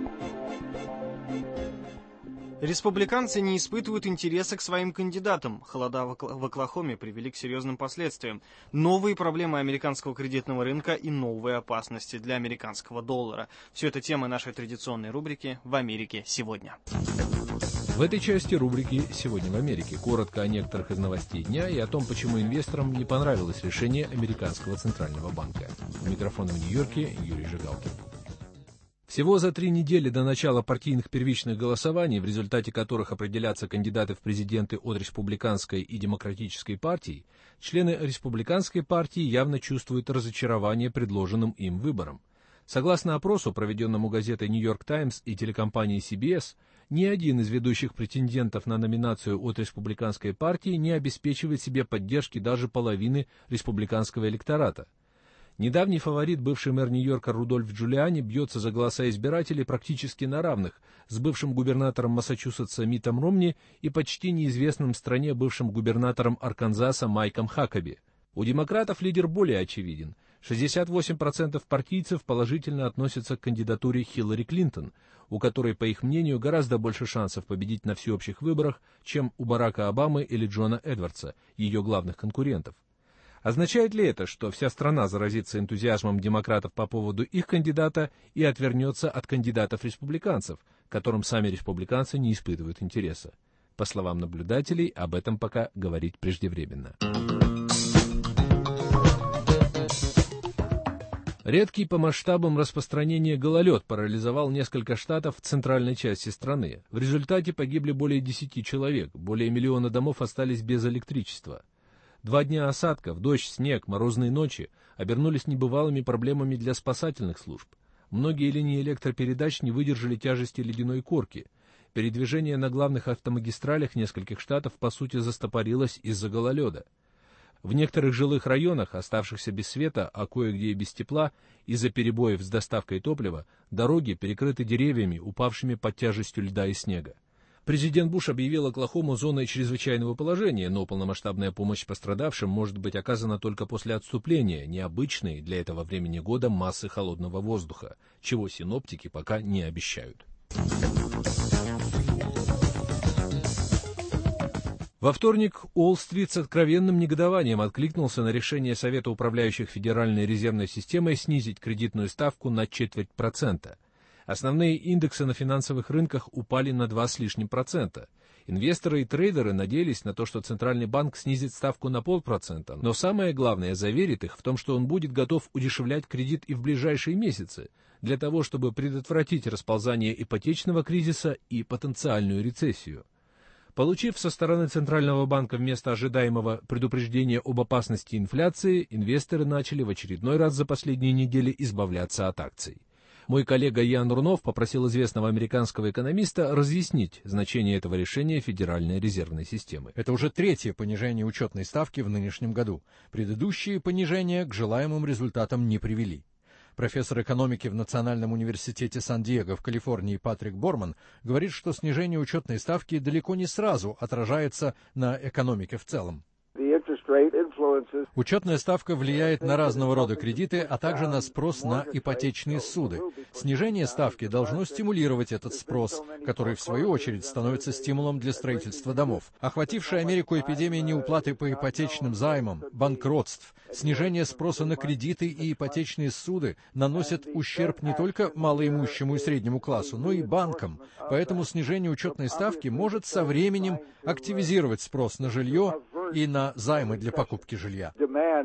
Республиканцы не испытывают интереса к своим кандидатам. Холода в Оклахоме привели к серьезным последствиям. Новые проблемы американского кредитного рынка и новые опасности для американского доллара. Все это темы нашей традиционной рубрики «В Америке сегодня». В этой части рубрики «Сегодня в Америке» коротко о некоторых из новостей дня и о том, почему инвесторам не понравилось решение американского центрального банка. У микрофона в Нью-Йорке Юрий Жигалкин. Всего за 3 недели до начала партийных первичных голосований, в результате которых определятся кандидаты в президенты от республиканской и демократической партий, члены республиканской партии явно чувствуют разочарование предложенным им выбором. Согласно опросу, проведенному газетой «Нью-Йорк Таймс» и телекомпанией CBS, ни один из ведущих претендентов на номинацию от республиканской партии не обеспечивает себе поддержки даже половины республиканского электората. Недавний фаворит, бывший мэр Нью-Йорка Рудольф Джулиани, бьется за голоса избирателей практически на равных с бывшим губернатором Массачусетса Миттом Ромни и почти неизвестным в стране бывшим губернатором Арканзаса Майком Хакаби. У демократов лидер более очевиден. 68% партийцев положительно относятся к кандидатуре Хиллари Клинтон, у которой, по их мнению, гораздо больше шансов победить на всеобщих выборах, чем у Барака Обамы или Джона Эдвардса, ее главных конкурентов. Означает ли это, что вся страна заразится энтузиазмом демократов по поводу их кандидата и отвернется от кандидатов-республиканцев, к которым сами республиканцы не испытывают интереса? По словам наблюдателей, об этом пока говорить преждевременно. Редкий по масштабам распространения гололед парализовал несколько штатов в центральной части страны. В результате погибли более 10 человек, более 1 миллиона домов остались без электричества. 2 дня осадков, дождь, снег, морозные ночи обернулись небывалыми проблемами для спасательных служб. Многие линии электропередач не выдержали тяжести ледяной корки. Передвижение на главных автомагистралях нескольких штатов по сути застопорилось из-за гололеда. В некоторых жилых районах, оставшихся без света, а кое-где и без тепла, из-за перебоев с доставкой топлива, дороги перекрыты деревьями, упавшими под тяжестью льда и снега. Президент Буш объявил Оклахому зоной чрезвычайного положения, но полномасштабная помощь пострадавшим может быть оказана только после отступления необычной для этого времени года массы холодного воздуха, чего синоптики пока не обещают. Во вторник Уолл-стрит с откровенным негодованием откликнулся на решение Совета управляющих Федеральной резервной системой снизить кредитную ставку на 0,25%. Основные индексы на финансовых рынках упали на 2 с лишним процента. Инвесторы и трейдеры надеялись на то, что Центральный банк снизит ставку на 0,5%, но самое главное, заверит их в том, что он будет готов удешевлять кредит и в ближайшие месяцы, для того, чтобы предотвратить расползание ипотечного кризиса и потенциальную рецессию. Получив со стороны Центрального банка вместо ожидаемого предупреждения об опасности инфляции, инвесторы начали в очередной раз за последние недели избавляться от акций. Мой коллега Ян Рунов попросил известного американского экономиста разъяснить значение этого решения Федеральной резервной системы. Это уже 3-е понижение учетной ставки в нынешнем году. Предыдущие понижения к желаемым результатам не привели. Профессор экономики в Национальном университете Сан-Диего в Калифорнии Патрик Борман говорит, что снижение учетной ставки далеко не сразу отражается на экономике в целом. Учетная ставка влияет на разного рода кредиты, а также на спрос на ипотечные суды. Снижение ставки должно стимулировать этот спрос, который, в свою очередь, становится стимулом для строительства домов. Охватившая Америку эпидемия неуплаты по ипотечным займам, банкротств, снижение спроса на кредиты и ипотечные суды наносят ущерб не только малоимущему и среднему классу, но и банкам. Поэтому снижение учетной ставки может со временем активизировать спрос на жилье и на займы для покупки жилья.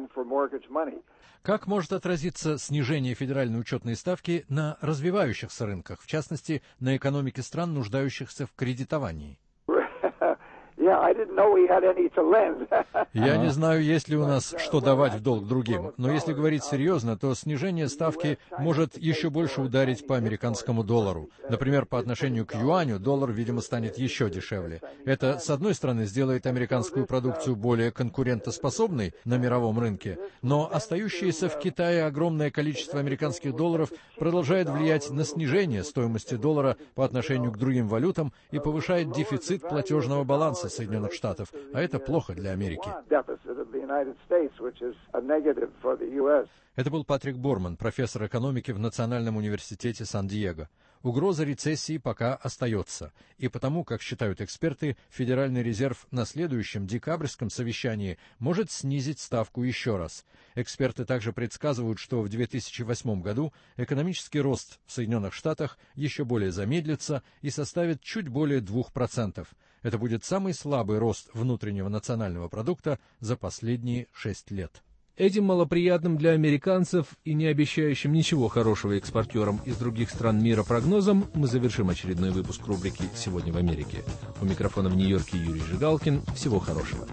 Как может отразиться снижение федеральной учетной ставки на развивающихся рынках, в частности, на экономике стран, нуждающихся в кредитовании? Я не знаю, есть ли у нас что давать в долг другим, но если говорить серьезно, то снижение ставки может еще больше ударить по американскому доллару. Например, по отношению к юаню доллар, видимо, станет еще дешевле. Это, с одной стороны, сделает американскую продукцию более конкурентоспособной на мировом рынке, но остающееся в Китае огромное количество американских долларов продолжает влиять на снижение стоимости доллара по отношению к другим валютам и повышает дефицит платежного баланса Соединенных Штатов, а это плохо для Америки. Это был Патрик Борман, профессор экономики в Национальном университете Сан-Диего. Угроза рецессии пока остается, и потому, как считают эксперты, Федеральный резерв на следующем декабрьском совещании может снизить ставку еще раз. Эксперты также предсказывают, что в 2008 году экономический рост в Соединенных Штатах еще более замедлится и составит чуть более 2%. Это будет самый слабый рост внутреннего национального продукта за последние 6 лет. Этим малоприятным для американцев и не обещающим ничего хорошего экспортерам из других стран мира прогнозом мы завершим очередной выпуск рубрики «Сегодня в Америке». У микрофона в Нью-Йорке Юрий Жигалкин. Всего хорошего.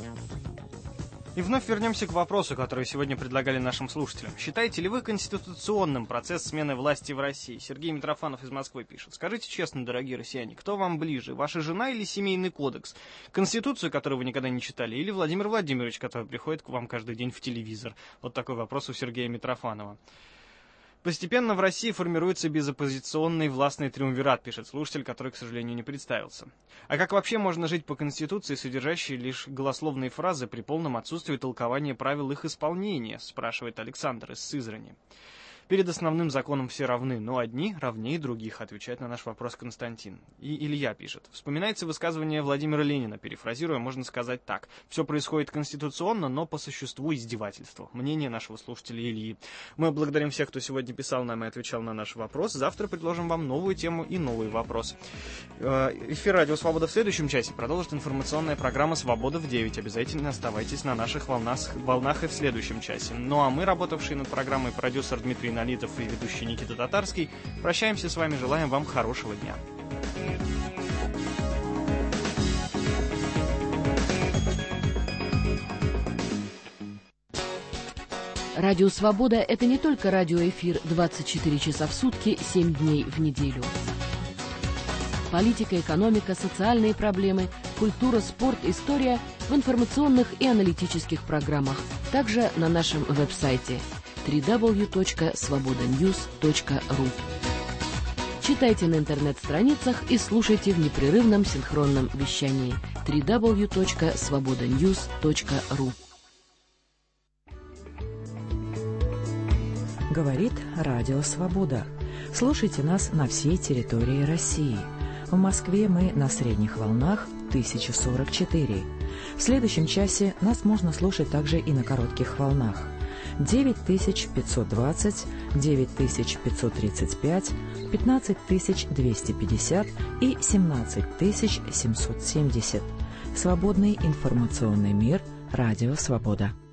И вновь вернемся к вопросу, который сегодня предлагали нашим слушателям. Считаете ли вы конституционным процесс смены власти в России? Сергей Митрофанов из Москвы пишет. Скажите честно, дорогие россияне, кто вам ближе, ваша жена или семейный кодекс? Конституцию, которую вы никогда не читали, или Владимир Владимирович, который приходит к вам каждый день в телевизор? Вот такой вопрос у Сергея Митрофанова. Постепенно в России формируется безоппозиционный властный триумвират, пишет слушатель, который, к сожалению, не представился. А как вообще можно жить по Конституции, содержащей лишь голословные фразы при полном отсутствии толкования правил их исполнения, спрашивает Александр из Сызрани. Перед основным законом все равны, но одни равнее других, отвечает на наш вопрос Константин. И Илья пишет. Вспоминается высказывание Владимира Ленина, перефразируя, можно сказать так. Все происходит конституционно, но по существу издевательство. Мнение нашего слушателя Ильи. Мы благодарим всех, кто сегодня писал нам и отвечал на наш вопрос. Завтра предложим вам новую тему и новый вопрос. Эфир «Радио Свобода» в следующем часе продолжит информационная программа «Свобода в 9». Обязательно оставайтесь на наших волнах и в следующем часе. Ну а мы, работавшие над программой продюсер Дмитрий Налитов и ведущий Никита Татарский, прощаемся с вами, желаем вам хорошего дня. Радио «Свобода» — это не только радиоэфир 24 часа в сутки, 7 дней в неделю. Политика, экономика, социальные проблемы, культура, спорт, история в информационных и аналитических программах. Также на нашем веб-сайте www.svobodanews.ru. Читайте на интернет-страницах и слушайте в непрерывном синхронном вещании www.svobodanews.ru. Говорит Радио Свобода. Слушайте нас на всей территории России. В Москве мы на средних волнах 1044. В следующем часе нас можно слушать также и на коротких волнах. 9520, 9535, 15250 и 17770. Свободный информационный мир. Радио Свобода.